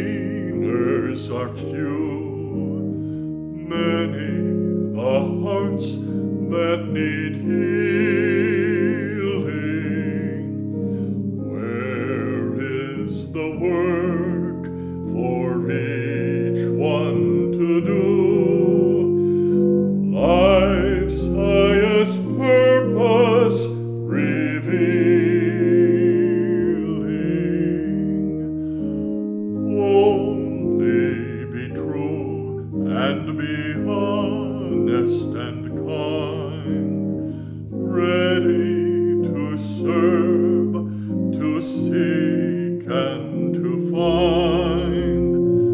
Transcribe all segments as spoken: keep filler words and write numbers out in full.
gleaners are few, many the hearts that need healing. Where is the work for each one to do? Life's highest purpose revealing. Only be true and be honest and kind, ready to serve, to seek and to find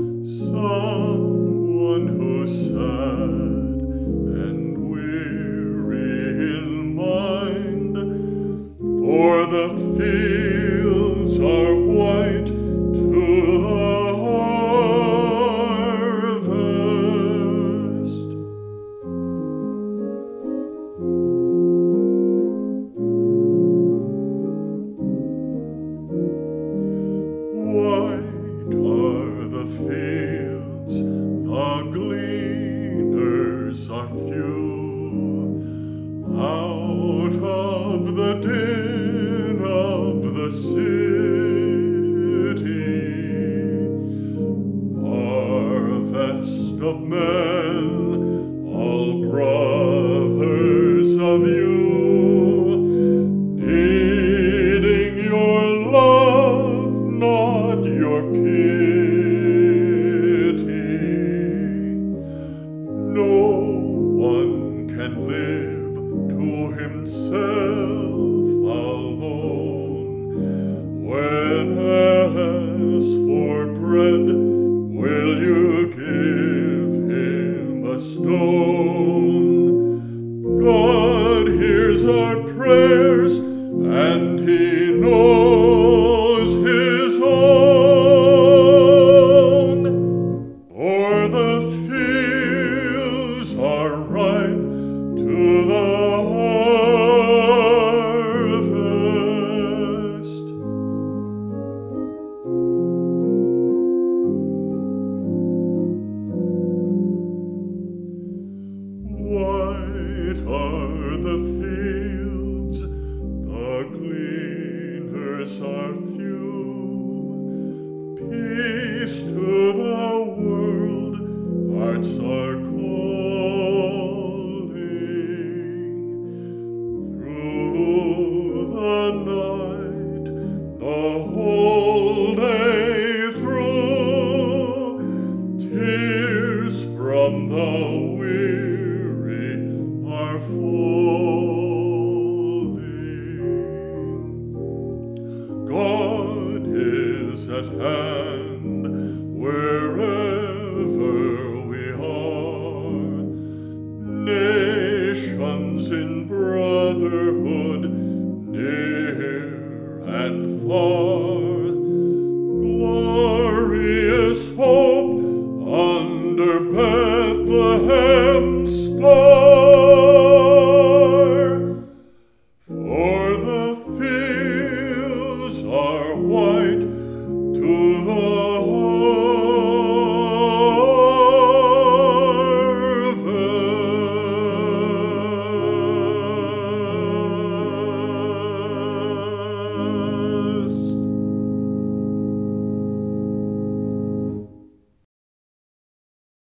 someone who's sad and weary in mind, for the fields are white to the harvest. White are the fields, the gleaners are few. Out of the din of the city, harvest of men, all brothers of you, needing your love, not your pity. No one can live to himself alone, when as for bread